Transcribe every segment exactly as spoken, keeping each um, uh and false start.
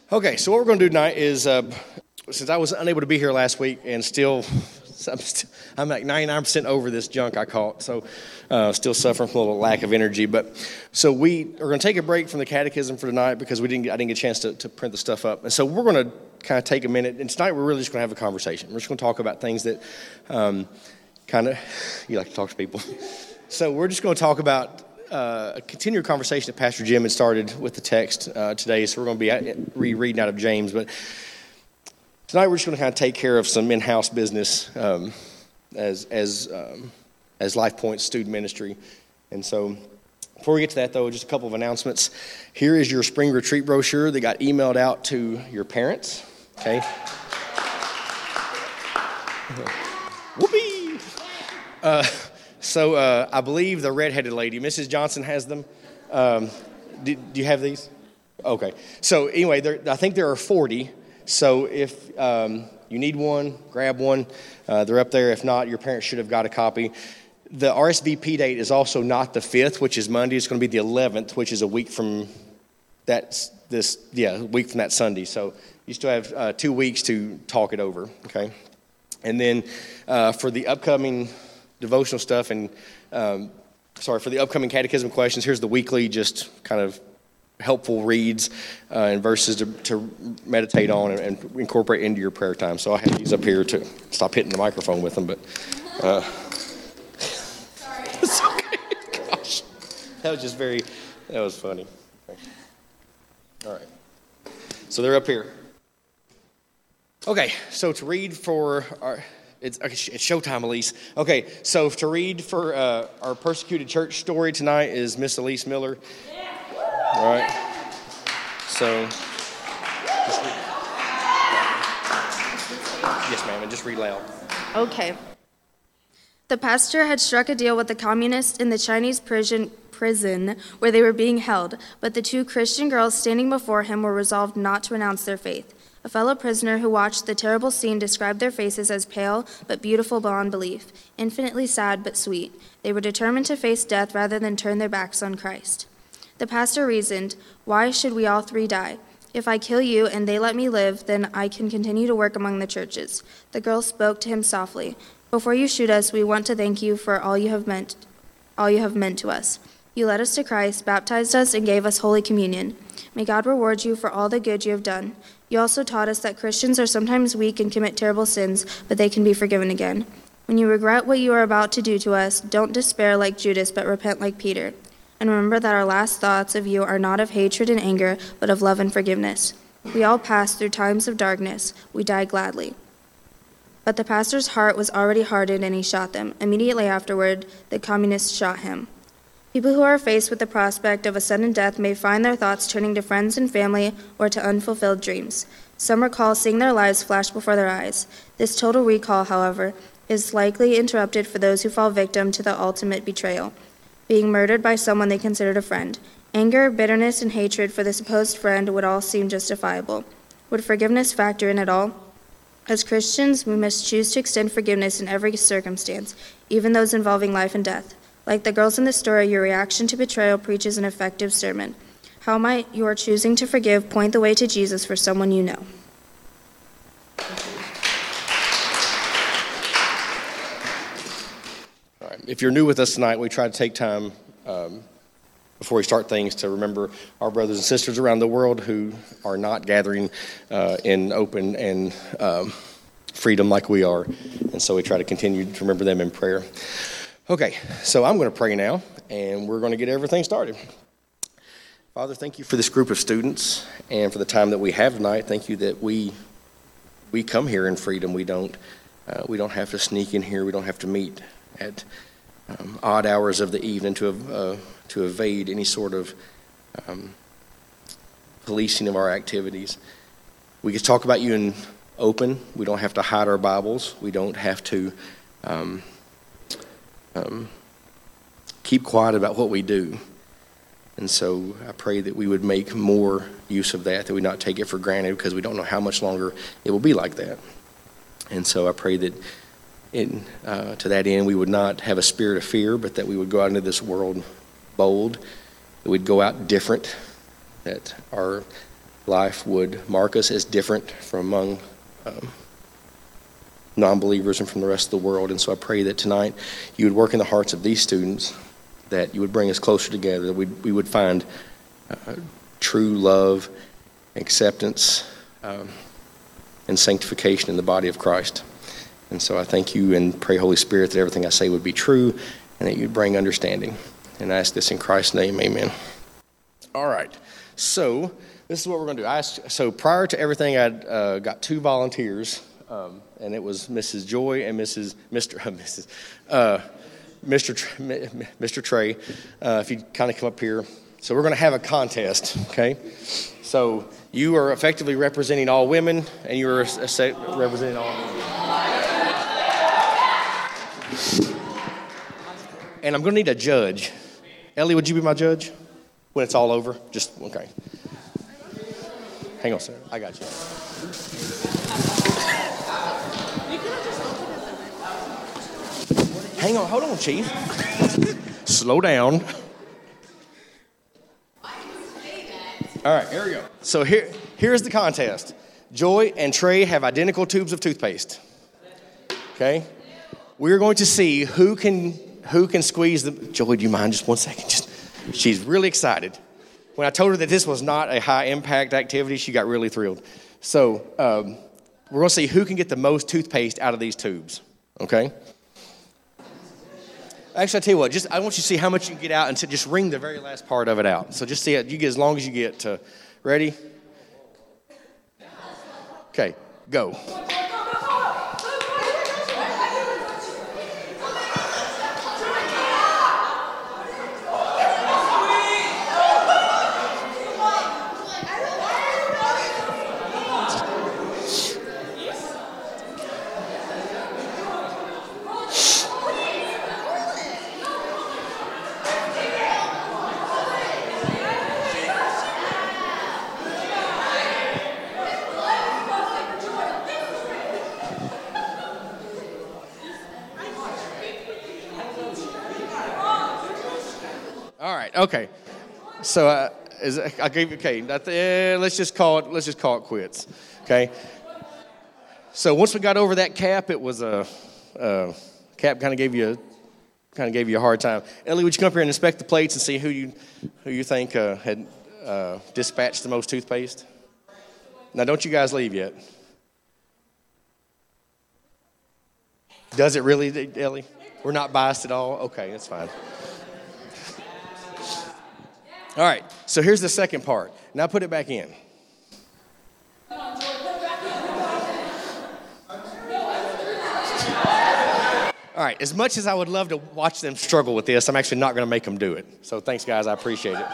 Okay, so what we're going to do tonight is, uh, since I was unable to be here last week and still, I'm, still, I'm like ninety-nine percent over this junk I caught, so uh, still suffering from a little lack of energy. But so we are going to take a break from the catechism for tonight because we didn't. I didn't get a chance to, to print the stuff up, and so we're going to kind of take a minute. And tonight we're really just going to have a conversation. We're just going to talk about things that um, kind of you like to talk to people. So we're just going to talk about. Uh, a continued conversation that Pastor Jim had started with the text uh, today, so we're going to be at, rereading out of James. But tonight we're just going to kind of take care of some in-house business um, as as um, as Life Point student ministry. And so before we get to that, though, just a couple of announcements. Here is your spring retreat brochure that got emailed out to your parents. Okay. Whoopee! Uh, So uh, I believe the redheaded lady, Missus Johnson, has them. Um, do, do you have these? Okay. So anyway, there, I think there are forty. So if um, you need one, grab one. Uh, they're up there. If not, your parents should have got a copy. The R S V P date is also not the fifth, which is Monday. It's going to be the eleventh, which is a week from that. This yeah, a week from that Sunday. So you still have uh, two weeks to talk it over. Okay. And then uh, for the upcoming devotional stuff and, um, sorry, for the upcoming catechism questions, here's the weekly just kind of helpful reads uh, and verses to, to meditate on and, and incorporate into your prayer time. So I have these up here to stop hitting the microphone with them, but uh, sorry. It's okay. Gosh, that was just very, that was funny. Okay. All right. So they're up here. Okay, so to read for our... It's, it's showtime, Elise. Okay, so to read for uh, our persecuted church story tonight is Miss Elise Miller. All right. So, just read. Yes, ma'am, and just read loud. Okay. The pastor had struck a deal with the communists in the Chinese prison, prison where they were being held, but the two Christian girls standing before him were resolved not to renounce their faith. A fellow prisoner who watched the terrible scene described their faces as pale but beautiful beyond belief, infinitely sad but sweet. They were determined to face death rather than turn their backs on Christ. The pastor reasoned, "Why should we all three die? If I kill you and they let me live, then I can continue to work among the churches." The girl spoke to him softly. "Before you shoot us, we want to thank you for all you have meant, all you have meant to us. You led us to Christ, baptized us, and gave us Holy Communion. May God reward you for all the good you have done. You also taught us that Christians are sometimes weak and commit terrible sins, but they can be forgiven again. When you regret what you are about to do to us, don't despair like Judas, but repent like Peter. And remember that our last thoughts of you are not of hatred and anger, but of love and forgiveness. We all pass through times of darkness. We die gladly." But the pastor's heart was already hardened, and he shot them. Immediately afterward, the communists shot him. People who are faced with the prospect of a sudden death may find their thoughts turning to friends and family or to unfulfilled dreams. Some recall seeing their lives flash before their eyes. This total recall, however, is likely interrupted for those who fall victim to the ultimate betrayal, being murdered by someone they considered a friend. Anger, bitterness, and hatred for the supposed friend would all seem justifiable. Would forgiveness factor in at all? As Christians, we must choose to extend forgiveness in every circumstance, even those involving life and death. Like the girls in the story, your reaction to betrayal preaches an effective sermon. How might your choosing to forgive point the way to Jesus for someone you know? All right. If you're new with us tonight, we try to take time um, before we start things to remember our brothers and sisters around the world who are not gathering uh, in open and um, freedom like we are. And so we try to continue to remember them in prayer. Okay, so I'm going to pray now, and we're going to get everything started. Father, thank you for this group of students and for the time that we have tonight. Thank you that we we come here in freedom. We don't uh, we don't have to sneak in here. We don't have to meet at um, odd hours of the evening to uh, to evade any sort of um, policing of our activities. We can talk about you in open. We don't have to hide our Bibles. We don't have to. Um, Um, keep quiet about what we do. And so I pray that we would make more use of that, that we not take it for granted because we don't know how much longer it will be like that. And so I pray that in, uh, to that end we would not have a spirit of fear, but that we would go out into this world bold, that we'd go out different, that our life would mark us as different from among um, non-believers and from the rest of the world. And so I pray that tonight you would work in the hearts of these students, that you would bring us closer together, that we, we would find uh, true love, acceptance, um, and sanctification in the body of Christ. And so I thank you and pray, Holy Spirit, that everything I say would be true and that you'd bring understanding. And I ask this in Christ's name, amen. All right, so this is what we're going to do. I asked, so prior to everything, I uh, got two volunteers, um, and it was Missus Joy and Missus Mister Uh, Missus Uh, Mister Tr- Mister Trey. Uh, if you kind of come up here. So we're going to have a contest, okay? So you are effectively representing all women, and you are representing all men. And I'm going to need a judge. Ellie, would you be my judge when it's all over? Just, okay. Hang on, sir. I got you. Hang on. Hold on, Chief. Slow down. All right, here we go. So here, here's the contest. Joy and Trey have identical tubes of toothpaste. Okay? We're going to see who can who can squeeze the... Joy, do you mind just one second? Just, she's really excited. When I told her that this was not a high-impact activity, she got really thrilled. So um, we're going to see who can get the most toothpaste out of these tubes. Okay? Actually, I'll tell you what, just I want you to see how much you can get out and to just wring the very last part of it out. So just see it. You get as long as you get to. Ready? Okay, go. Okay, so uh, is, I gave you okay. That, uh, let's just call it. Let's just call it quits. Okay. So once we got over that cap, it was a uh, cap. Kind of gave you, kind of gave you a hard time. Ellie, would you come up here and inspect the plates and see who you, who you think uh, had uh, dispatched the most toothpaste? Now, don't you guys leave yet. Does it really, Ellie? We're not biased at all. Okay, that's fine. All right, so here's the second part. Now put it back in. All right, as much as I would love to watch them struggle with this, I'm actually not going to make them do it. So thanks, guys. I appreciate it.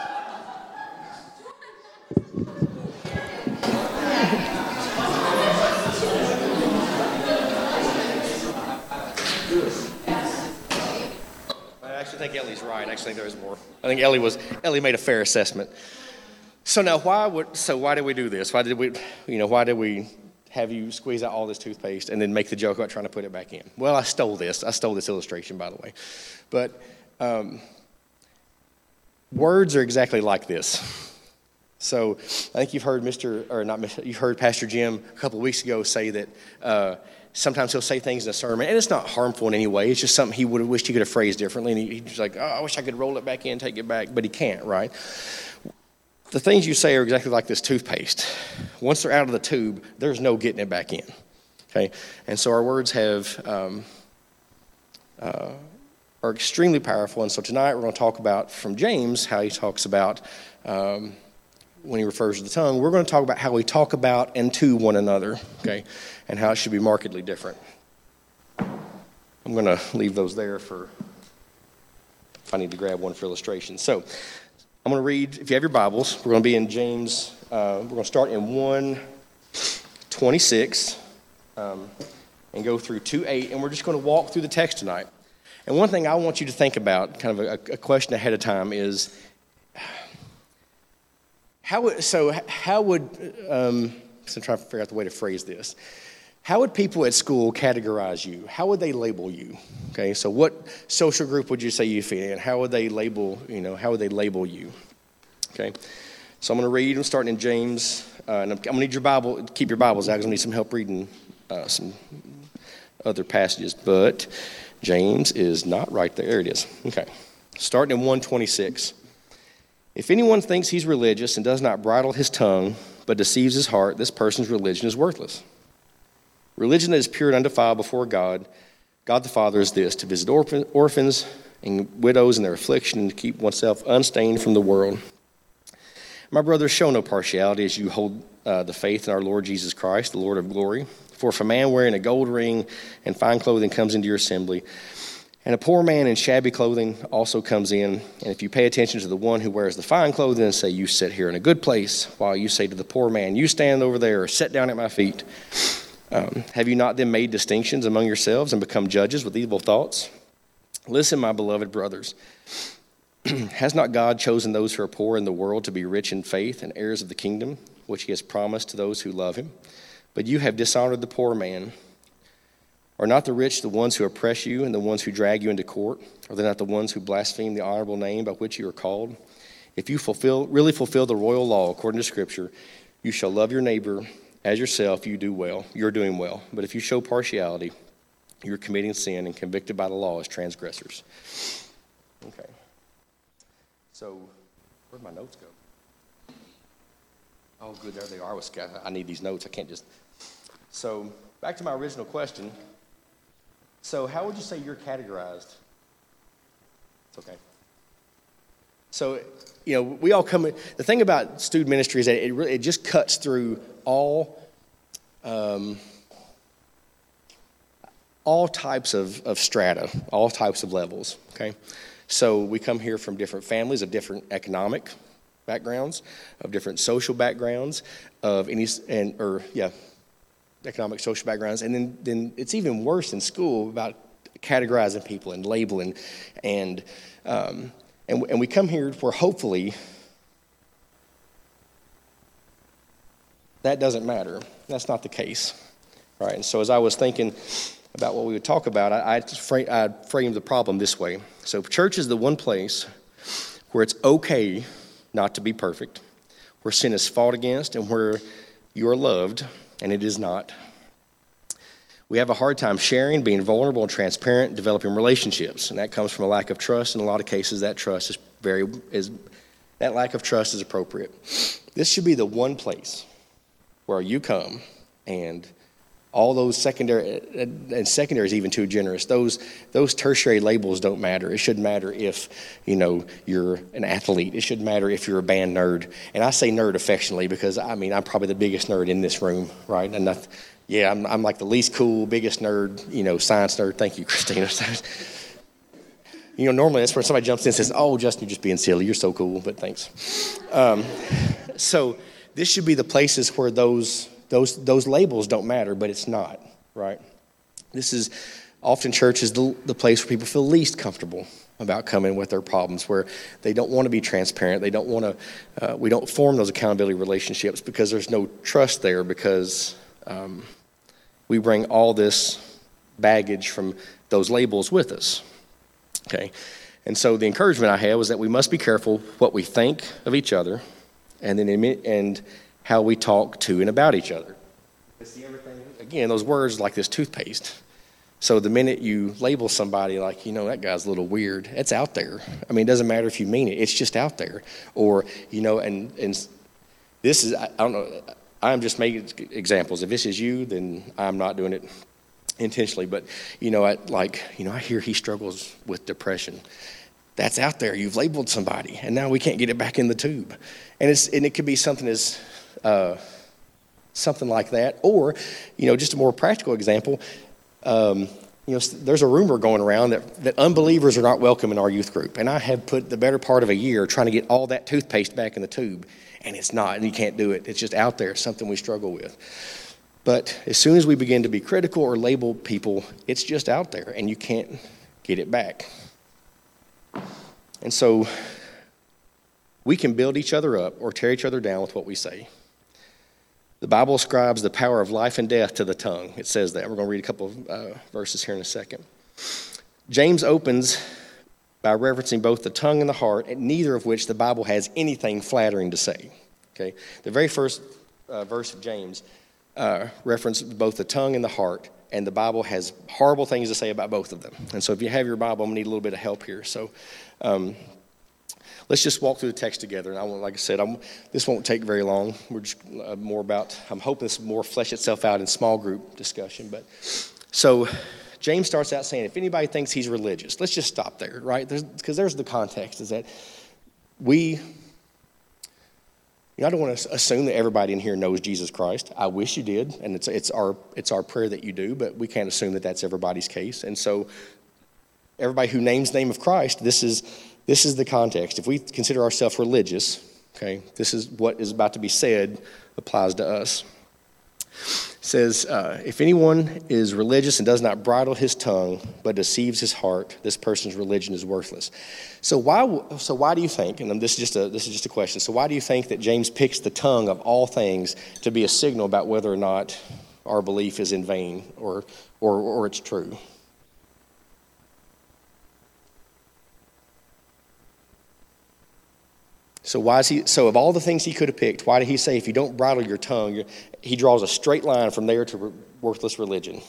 I think Ellie's right. I actually think there is more. I think Ellie was Ellie made a fair assessment. So now, why would so why did we do this? Why did we, you know, why did we have you squeeze out all this toothpaste and then make the joke about trying to put it back in? Well, I stole this. I stole this illustration, by the way. But um, words are exactly like this. So I think you've heard Mister or not you've heard Pastor Jim a couple of weeks ago say that. Uh, Sometimes he'll say things in a sermon, and it's not harmful in any way. It's just something he would have wished he could have phrased differently. And he, he's like, oh, I wish I could roll it back in, take it back. But he can't, right? The things you say are exactly like this toothpaste. Once they're out of the tube, there's no getting it back in. Okay? And so our words have um, uh, are extremely powerful. And so tonight we're going to talk about, from James, how he talks about, um, when he refers to the tongue, we're going to talk about how we talk about and to one another, okay? And how it should be markedly different. I'm going to leave those there for if I need to grab one for illustration. So I'm going to read, if you have your Bibles, we're going to be in James, uh, we're going to start in one twenty-six um, and go through two eight, and we're just going to walk through the text tonight. And one thing I want you to think about, kind of a, a question ahead of time, is how would, so how would, um, so I'm trying to figure out the way to phrase this. How would people at school categorize you? How would they label you? Okay, so what social group would you say you fit in? How would they label, you know, how would they label you? Okay, so I'm going to read, I'm starting in James uh, and I'm, I'm going to need your Bible, keep your Bibles out because I need some help reading uh, some other passages. But James is not right there. There it is. Okay. Starting in one twenty-six. If anyone thinks he's religious and does not bridle his tongue, but deceives his heart, this person's religion is worthless. Religion that is pure and undefiled before God, God the Father, is this: to visit orphan, orphans and widows in their affliction, and to keep oneself unstained from the world. My brothers, show no partiality as you hold uh, the faith in our Lord Jesus Christ, the Lord of glory. For if a man wearing a gold ring and fine clothing comes into your assembly, and a poor man in shabby clothing also comes in, and if you pay attention to the one who wears the fine clothing and say, you sit here in a good place, while you say to the poor man, you stand over there or sit down at my feet, um, have you not then made distinctions among yourselves and become judges with evil thoughts? Listen, my beloved brothers, has not God chosen those who are poor in the world to be rich in faith and heirs of the kingdom, which he has promised to those who love him? But you have dishonored the poor man. Are not the rich the ones who oppress you and the ones who drag you into court? Are they not the ones who blaspheme the honorable name by which you are called? If you fulfill, really fulfill the royal law according to Scripture, you shall love your neighbor as yourself, you do well. You're doing well. But if you show partiality, you're committing sin and convicted by the law as transgressors. Okay. So, where'd my notes go? Oh, good, there they are. I, was, I need these notes. I can't just... So, back to my original question. So how would you say you're categorized? It's okay. So, you know, we all come in. The thing about student ministry is that it really, it just cuts through all um, all types of, of strata, all types of levels, okay? So we come here from different families of different economic backgrounds, of different social backgrounds, of any, and, or, yeah, economic, social backgrounds, and then, then it's even worse in school about categorizing people and labeling, and um, and, and we come here where hopefully that doesn't matter. That's not the case, right? And so as I was thinking about what we would talk about, I, I, frame, I framed the problem this way. So church is the one place where it's okay not to be perfect, where sin is fought against, and where you are loved, and it is not. We have a hard time sharing, being vulnerable and transparent, developing relationships, and that comes from a lack of trust. In a lot of cases, that trust is very is that lack of trust is appropriate. This should be the one place where you come, and all those secondary and secondary is even too generous. Those those tertiary labels don't matter. It shouldn't matter if you know you're an athlete. It shouldn't matter if you're a band nerd. And I say nerd affectionately because I mean I'm probably the biggest nerd in this room, right? And I, yeah, I'm I'm like the least cool, biggest nerd, you know, science nerd. Thank you, Christina. You know, normally that's where somebody jumps in and says, "Oh, Justin, you're just being silly. You're so cool." But thanks. Um, so this should be the places where those. Those those labels don't matter, but it's not, right? This is often church is the, the place where people feel least comfortable about coming with their problems, where they don't want to be transparent. They don't want to, uh, we don't form those accountability relationships because there's no trust there, because um, we bring all this baggage from those labels with us, okay? And so the encouragement I had was that we must be careful what we think of each other, and then admit, and how we talk to and about each other. See everything, again, those words like this toothpaste. So the minute you label somebody like, you know, that guy's a little weird, it's out there. I mean, it doesn't matter if you mean it. It's just out there. Or, you know, and and this is, I, I don't know, I'm just making examples. If this is you, then I'm not doing it intentionally. But, you know, I, like, you know, I hear he struggles with depression. That's out there. You've labeled somebody, and now we can't get it back in the tube. And it's and it could be something as Uh, something like that, or you know, just a more practical example. Um, you know, there's a rumor going around that, that unbelievers are not welcome in our youth group, and I have put the better part of a year trying to get all that toothpaste back in the tube, and it's not, and you can't do it. It's just out there. It's something we struggle with. But as soon as we begin to be critical or label people, it's just out there, and you can't get it back. And so we can build each other up or tear each other down with what we say. The Bible ascribes the power of life and death to the tongue. It says that. We're going to read a couple of uh, verses here in a second. James opens by referencing both the tongue and the heart, and neither of which the Bible has anything flattering to say. Okay, the very first uh, verse of James uh, reference both the tongue and the heart, and the Bible has horrible things to say about both of them. And so if you have your Bible, I'm going to need a little bit of help here. So um, let's just walk through the text together. And I want, like I said, I'm, this won't take very long. We're just uh, more about, I'm hoping this more flesh itself out in small group discussion. But so James starts out saying, if anybody thinks he's religious, let's just stop there, right? Because there's, there's the context, is that we... You know, I don't want to assume that everybody in here knows Jesus Christ. I wish you did, and it's it's our it's our prayer that you do, but we can't assume that that's everybody's case. And so everybody who names the name of Christ, this is this is the context. If we consider ourselves religious, okay, this is what is about to be said applies to us. It says, uh, if anyone is religious and does not bridle his tongue but deceives his heart, this person's religion is worthless. So why? So why do you think? And this is just a this is just a question. So why do you think that James picks the tongue of all things to be a signal about whether or not our belief is in vain or or or it's true? So why is he? So of all the things he could have picked, why did he say if you don't bridle your tongue, you're, he draws a straight line from there to re- worthless religion?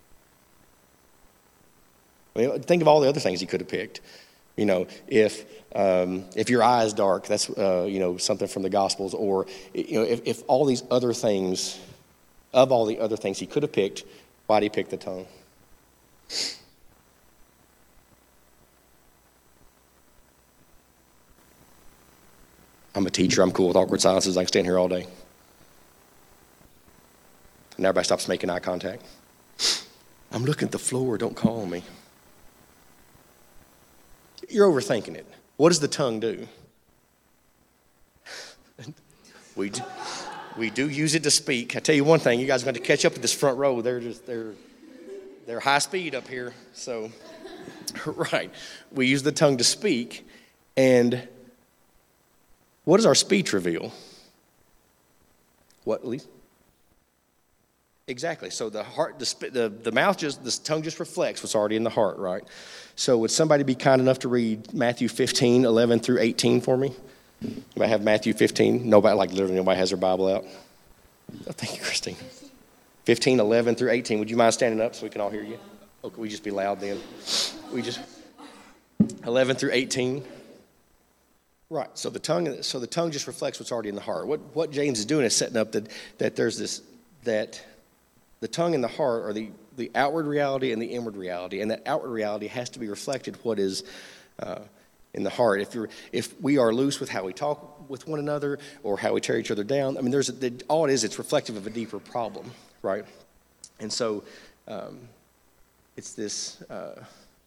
I mean, think of all the other things he could have picked. You know, if um, if your eye is dark, that's uh, you know something from the Gospels, or you know, if, if all these other things, of all the other things he could have picked, why did he pick the tongue? I'm a teacher. I'm cool with awkward silences. I can stand here all day. And everybody stops making eye contact. I'm looking at the floor. Don't call me. You're overthinking it. What does the tongue do? we do, we do use it to speak. I tell you one thing. You guys are going to catch up at this front row. They're just they're they're high speed up here. So, right, we use the tongue to speak, and what does our speech reveal? What, Elise? Exactly. So the heart, the, the the mouth just, the tongue just reflects what's already in the heart, right? So would somebody be kind enough to read Matthew fifteen, eleven through eighteen for me? Anybody have Matthew fifteen? Nobody, like literally nobody has their Bible out. Oh, thank you, Christine. fifteen, eleven through eighteen. Would you mind standing up so we can all hear you? Or could we just be loud then? We just, eleven through eighteen. Right. So the tongue, so the tongue just reflects what's already in the heart. What what James is doing is setting up that that there's this that the tongue and the heart are the, the outward reality and the inward reality, and that outward reality has to be reflected what is uh, in the heart. If you're if we are loose with how we talk with one another or how we tear each other down, I mean, there's a, all it is. It's reflective of a deeper problem, right? And so um, it's this. Uh,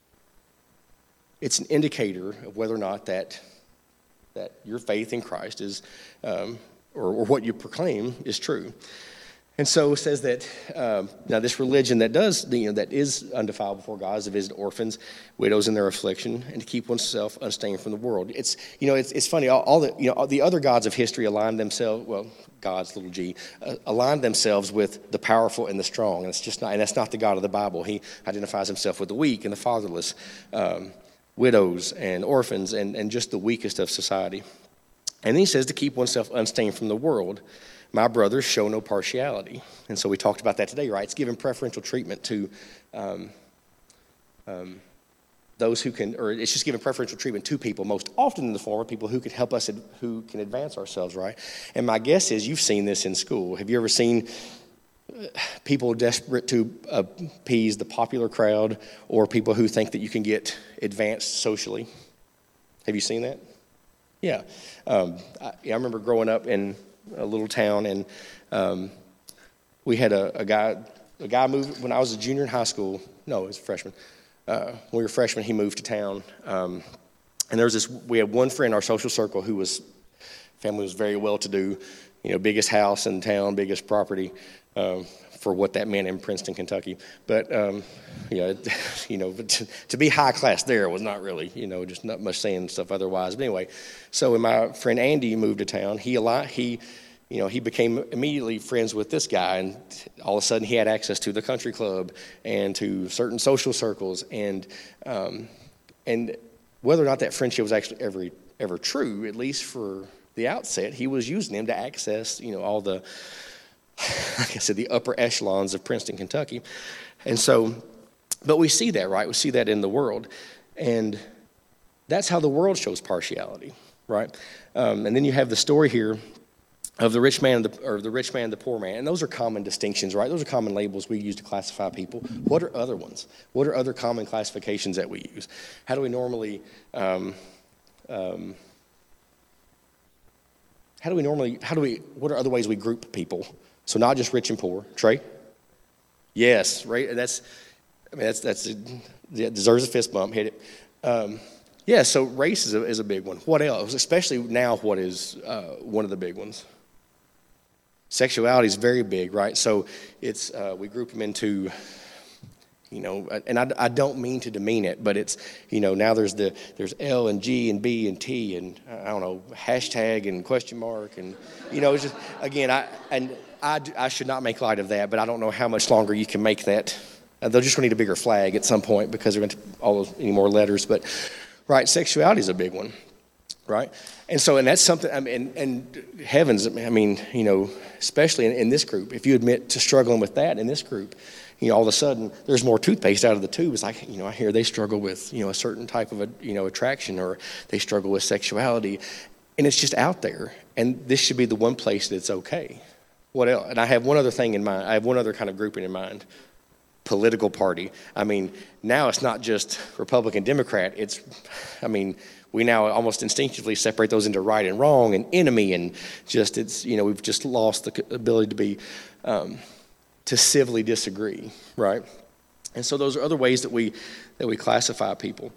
it's an indicator of whether or not that. that your faith in Christ is, um, or, or what you proclaim is true. And so it says that, um, now this religion that does, you know, that is undefiled before God is to visit orphans, widows in their affliction, and to keep oneself unstained from the world. It's, you know, it's it's funny, all, all the, you know, all the other gods of history aligned themselves, well, gods, little g, uh, aligned themselves with the powerful and the strong. And it's just not, and that's not the God of the Bible. He identifies himself with the weak and the fatherless, um, widows and orphans, and, and just the weakest of society. And then he says to keep oneself unstained from the world. My brothers, show no partiality. And so we talked about that today, right? It's giving preferential treatment to um, um, those who can, or it's just giving preferential treatment to people, most often in the form of people who can help us, who can advance ourselves, right? And my guess is you've seen this in school. Have you ever seen people desperate to appease the popular crowd, or people who think that you can get advanced socially? Have you seen that? Yeah. Um, I, I remember growing up in a little town, and um, we had a, a guy. A guy moved when I was a junior in high school. No, he was a freshman. Uh, when we were freshmen, he moved to town, um, and there was this. We had one friend in our social circle who was family was very well to do. You know, biggest house in town, biggest property. Um, for what that meant in Princeton, Kentucky. But, um, you know, you know to, to be high class there was not really, you know, just not much saying stuff otherwise. But anyway, so when my friend Andy moved to town, he, he, you know, he became immediately friends with this guy, and all of a sudden he had access to the country club and to certain social circles. And um, and whether or not that friendship was actually ever, ever true, at least for the outset, he was using them to access, you know, all the like I said, the upper echelons of Princeton, Kentucky. And so, but we see that, right? We see that in the world. And that's how the world shows partiality, right? Um, and then you have the story here of the rich man and the, or the rich man and the poor man. And those are common distinctions, right? Those are common labels we use to classify people. What are other ones? What are other common classifications that we use? How do we normally, um, um, how do we normally, how do we, what are other ways we group people? So not just rich and poor. Trey? Yes, right? And that's, I mean, that's, that's, it deserves a fist bump. Hit it. Um, yeah, so race is a, is a big one. What else? Especially now, what is uh, one of the big ones? Sexuality is very big, right? So it's, uh, we group them into, you know, and I, I don't mean to demean it, but it's, you know, now there's the, there's L and G and B and T and, I don't know, hashtag and question mark and, you know, it's just, again, I, and I, I should not make light of that, but I don't know how much longer you can make that. Uh, they're just going to need a bigger flag at some point because they're going to all those any more letters. But, right, sexuality is a big one, right? And so, and that's something, I mean, and, and heavens, I mean, you know, especially in, in this group, if you admit to struggling with that in this group, you know, all of a sudden there's more toothpaste out of the tube. It's like, you know, I hear they struggle with, you know, a certain type of, a, you know, attraction, or they struggle with sexuality, and it's just out there. And this should be the one place that it's okay. What else? And I have one other thing in mind. I have one other kind of grouping in mind. Political party. I mean, now it's not just Republican, Democrat. It's, I mean, we now almost instinctively separate those into right and wrong and enemy, and just it's, you know, we've just lost the ability to be, um, to civilly disagree, right? And so those are other ways that we that we classify people.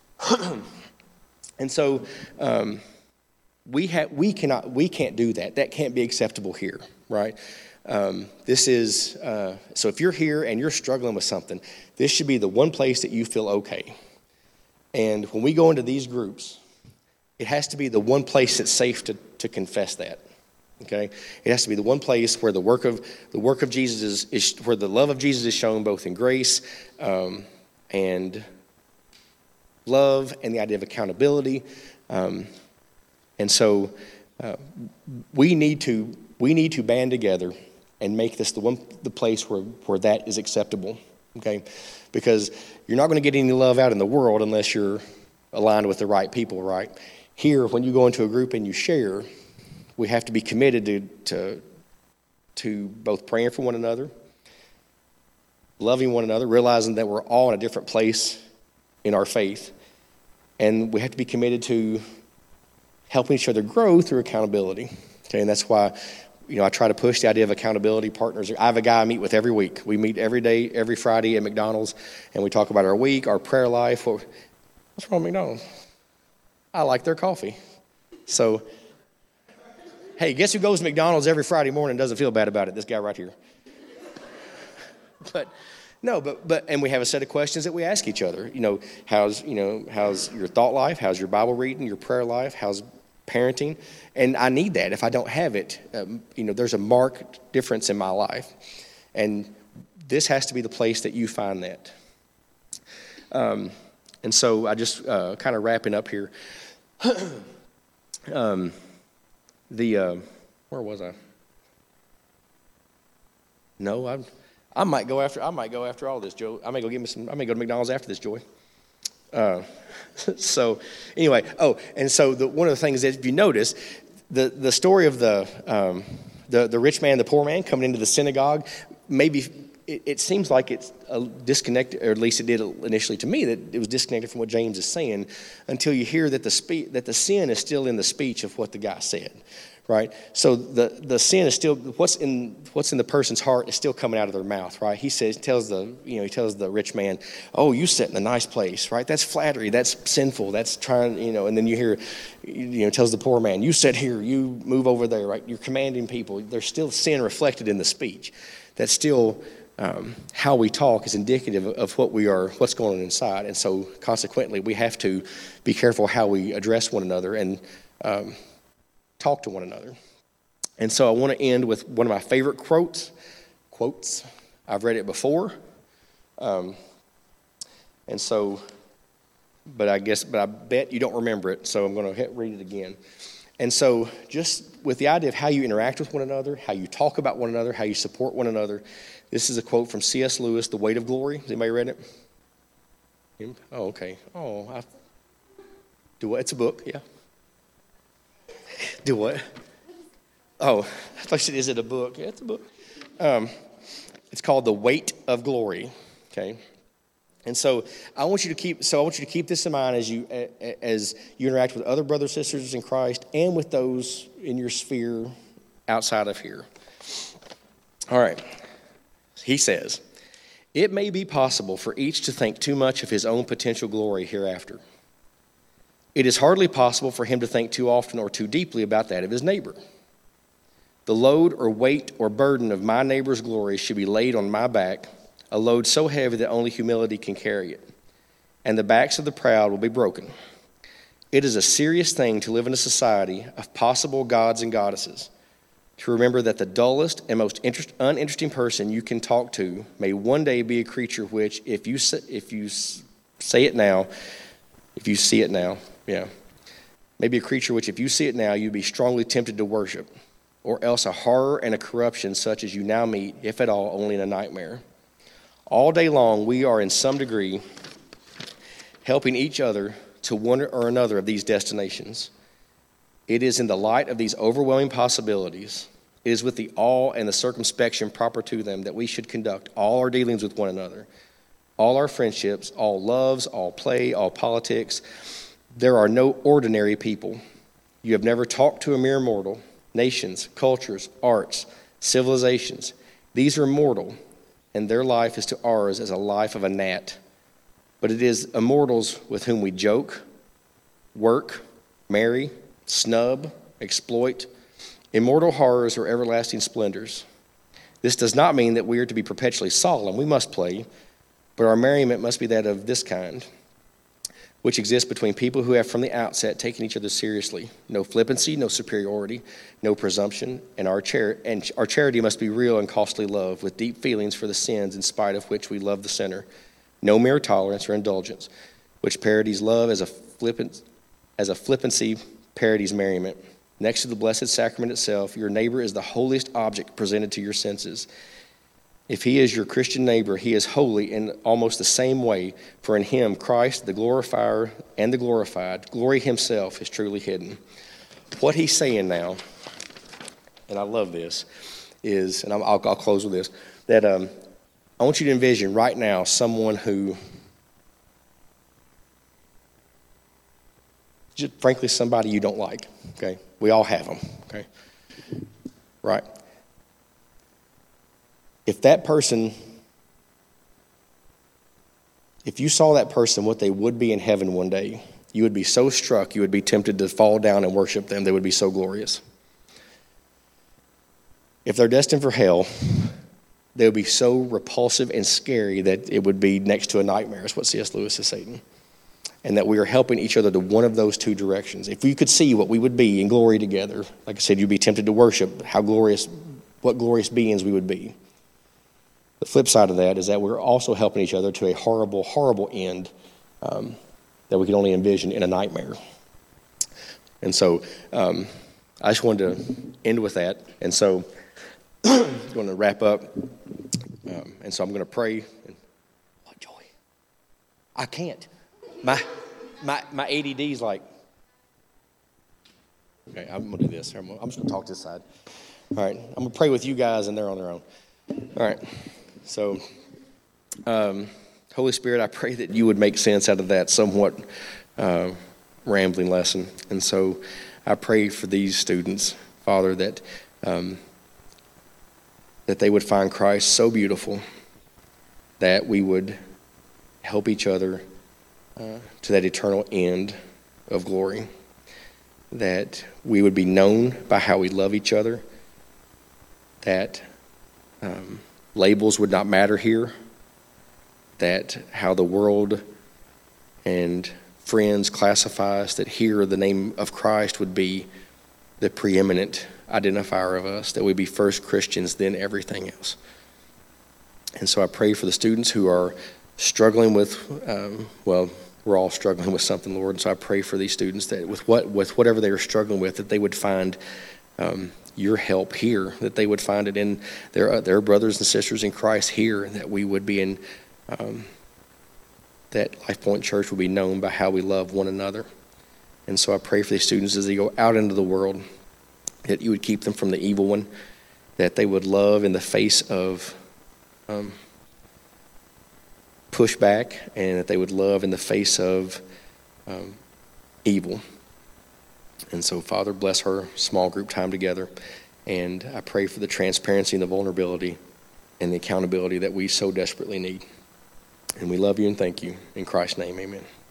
And so um, we have we cannot we can't do that. That can't be acceptable here, right? Um, this is, uh, so if you're here and you're struggling with something, this should be the one place that you feel okay. And when we go into these groups, it has to be the one place that's safe to, to confess that, okay? It has to be the one place where the work of the work of Jesus is, is where the love of Jesus is shown both in grace um, and love and the idea of accountability. Um, and so uh, we need to we need to band together and make this the one the place where, where that is acceptable, okay? Because you're not going to get any love out in the world unless you're aligned with the right people, right? Here, when you go into a group and you share, we have to be committed to to, to both praying for one another, loving one another, realizing that we're all in a different place in our faith, and we have to be committed to helping each other grow through accountability, okay? And that's why, you know, I try to push the idea of accountability partners. I have a guy I meet with every week. We meet every day, every Friday at McDonald's, and we talk about our week, our prayer life. What's wrong with McDonald's? I like their coffee. So, hey, guess who goes to McDonald's every Friday morning and doesn't feel bad about it? This guy right here. But no, but but and we have a set of questions that we ask each other. You know, how's you know how's your thought life? How's your Bible reading? Your prayer life? How's parenting? And I need that. If I don't have it, um, you know, there's a marked difference in my life. And this has to be the place that you find that. Um, and so I just uh, kind of wrapping up here. um, the, uh, where was I? No, I I might go after, I might go after all this, Joe. I may go get me some, I may go to McDonald's after this, Joy. Uh, so anyway, oh, and so the, one of the things that if you notice, the, the story of the, um, the the rich man and the poor man coming into the synagogue, maybe it, it seems like it's a disconnected, or at least it did initially to me, that it was disconnected from what James is saying, until you hear that the spe- that the sin is still in the speech of what the guy said. Right, so the, the sin is still what's in what's in the person's heart is still coming out of their mouth. Right, he says tells the you know he tells the rich man, "Oh, you sit in a nice place." Right, that's flattery. That's sinful. That's trying you know. And then you hear, you know, tells the poor man, "You sit here. You move over there." Right, you're commanding people. There's still sin reflected in the speech. That's still um, how we talk is indicative of what we are, what's going on inside. And so, consequently, we have to be careful how we address one another and. Um, talk to one another. And so I want to end with one of my favorite quotes. Quotes. I've read it before. Um, and so, but I guess, but I bet you don't remember it, so I'm going to read it again. And so just with the idea of how you interact with one another, how you talk about one another, how you support one another, this is a quote from C S Lewis, The Weight of Glory. Has anybody read it? Oh, okay. Oh, I, do what? It's a book, yeah. Do what? Oh, I thought you said, is it a book? Yeah, it's a book. Um, it's called The Weight of Glory, okay? And so I want you to keep so I want you to keep this in mind as you as you interact with other brothers and sisters in Christ and with those in your sphere outside of here. All right. He says, it may be possible for each to think too much of his own potential glory hereafter. It is hardly possible for him to think too often or too deeply about that of his neighbor. The load or weight or burden of my neighbor's glory should be laid on my back, a load so heavy that only humility can carry it, and the backs of the proud will be broken. It is a serious thing to live in a society of possible gods and goddesses, to remember that the dullest and most interest, uninteresting person you can talk to may one day be a creature which, if you if you say it now, if you see it now, yeah, maybe a creature which, if you see it now, you'd be strongly tempted to worship, or else a horror and a corruption such as you now meet, if at all, only in a nightmare. All day long, we are in some degree helping each other to one or another of these destinations. It is in the light of these overwhelming possibilities, it is with the awe and the circumspection proper to them that we should conduct all our dealings with one another, all our friendships, all loves, all play, all politics. There are no ordinary people. You have never talked to a mere mortal. Nations, cultures, arts, civilizations, these are mortal, and their life is to ours as a life of a gnat. But it is immortals with whom we joke, work, marry, snub, exploit, immortal horrors or everlasting splendors. This does not mean that we are to be perpetually solemn. We must play, but our merriment must be that of this kind, which exists between people who have from the outset taken each other seriously. No flippancy, no superiority, no presumption, and our, char- and our charity must be real and costly love, with deep feelings for the sins in spite of which we love the sinner. No mere tolerance or indulgence, which parodies love as a, flippant, as a flippancy parodies merriment. Next to the blessed sacrament itself, your neighbor is the holiest object presented to your senses. If he is your Christian neighbor, he is holy in almost the same way, for in him Christ, the glorifier and the glorified, glory himself is truly hidden. What he's saying now, and I love this, is, and I'll, I'll close with this, that um, I want you to envision right now someone who, just frankly, somebody you don't like, okay? We all have them, okay? Right. If that person, if you saw that person what they would be in heaven one day, you would be so struck, you would be tempted to fall down and worship them. They would be so glorious. If they're destined for hell, they would be so repulsive and scary that it would be next to a nightmare, is what C S Lewis is saying. And that we are helping each other to one of those two directions. If you could see what we would be in glory together, like I said, you'd be tempted to worship how glorious, what glorious beings we would be. The flip side of that is that we're also helping each other to a horrible, horrible end um, that we can only envision in a nightmare. And so um, I just wanted to end with that. And so I'm going to wrap up. Um, and so I'm going to pray. And, what joy. I can't. My, my, my A D D is like, okay, I'm going to do this. I'm, I'm just going to talk to this side. All right, I'm going to pray with you guys, and they're on their own. All right. So, um, Holy Spirit, I pray that you would make sense out of that somewhat uh, rambling lesson. And so I pray for these students, Father, that um, that they would find Christ so beautiful that we would help each other uh, to that eternal end of glory, that we would be known by how we love each other, that um, labels would not matter here, that how the world and friends classify us, that here the name of Christ would be the preeminent identifier of us, that we'd be first Christians, then everything else. And so I pray for the students who are struggling with, um, well, we're all struggling with something, Lord. And so I pray for these students that with what with whatever they are struggling with, that they would find um, your help here, that they would find it in their uh, their brothers and sisters in Christ here, and that we would be in, um, that Life Point Church will be known by how we love one another. And so I pray for these students as they go out into the world, that you would keep them from the evil one, that they would love in the face of um, pushback, and that they would love in the face of um, evil. And so, Father, bless her small group time together. And I pray for the transparency and the vulnerability and the accountability that we so desperately need. And we love you and thank you. In Christ's name, amen.